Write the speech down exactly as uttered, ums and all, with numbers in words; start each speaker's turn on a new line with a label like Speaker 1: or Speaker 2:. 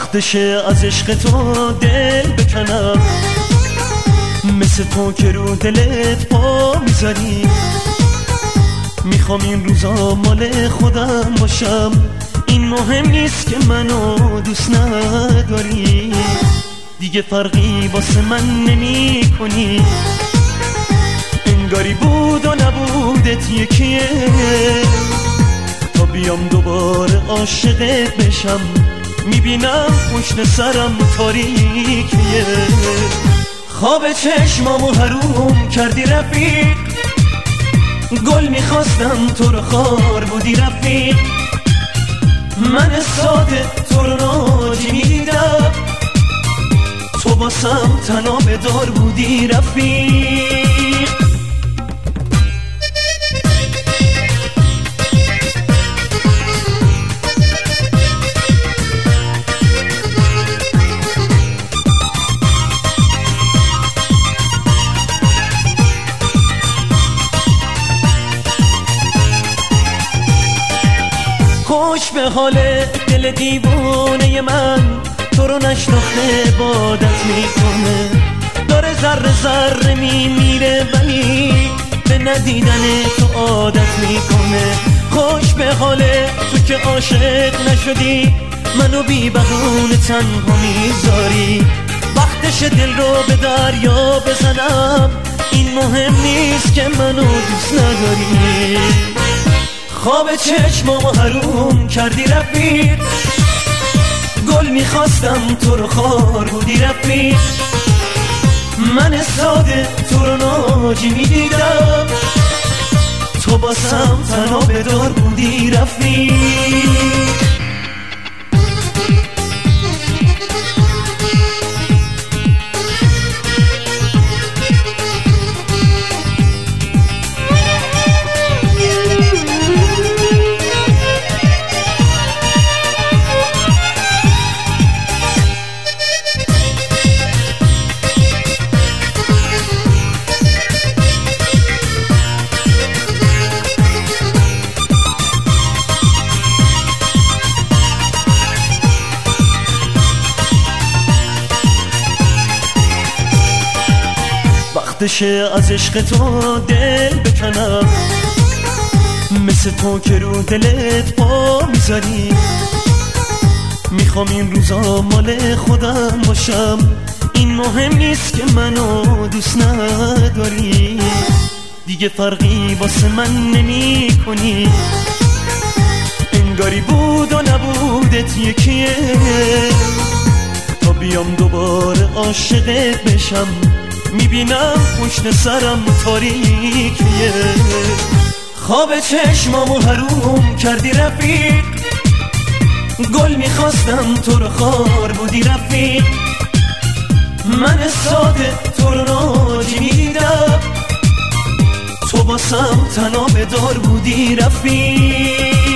Speaker 1: وقتشه از عشق تو دل بکنم، مثل تو که رو دلت پا میذاری. میخوام این روزا مال خودم باشم، این مهم نیست که منو دوست نداری. دیگه فرقی واسه من نمی کنی، انگاری بود و نبودت یکیه. تا بیام دوباره عاشقت بشم، میبینم پشت سرم تاریکیه. خواب چشمامو حروم کردی رفیق، گل میخواستم تو رو خار بودی رفیق. من ساده تو رو ناجی میدیدم، تو باسم تنها به دار بودی رفیق. خوش به حال دل دیوونه من، تو رو نشناخته عبادت میکنه. داره ذره ذره میمیره ولی به ندیدن تو عادت میکنه. خوش به حال تو که عاشق نشدی، منو بی بهونه تنها میذاری. وقتش دل رو به دریا بزنم، این مهم نیست که منو دوست نداری. خواب چشمامو حروم کردی رفیق، گل میخواستم تو رو خار بودی رفیق. من ساده تو رو ناجی میدیدم، تو باسم تنها به دار بودی رفیق. وقتشه از عشق تو دل بکنم، مثل تو که رو دلت پا میذاری. میخوام این روزا مال خودم باشم، این مهم نیست که منو دوست نداری. دیگه فرقی واسه من نمی کنی، انگاری بود و نبودت یکیه. تا بیام دوباره عاشقت بشم، میبینم پشت سرم تاریکیه. خواب چشمامو حروم کردی رفیق، گل میخواستم تو رو خار بودی رفیق. من ساده تو رو ناجی میدیدم، تو باسم تنها به دار بودی رفیق.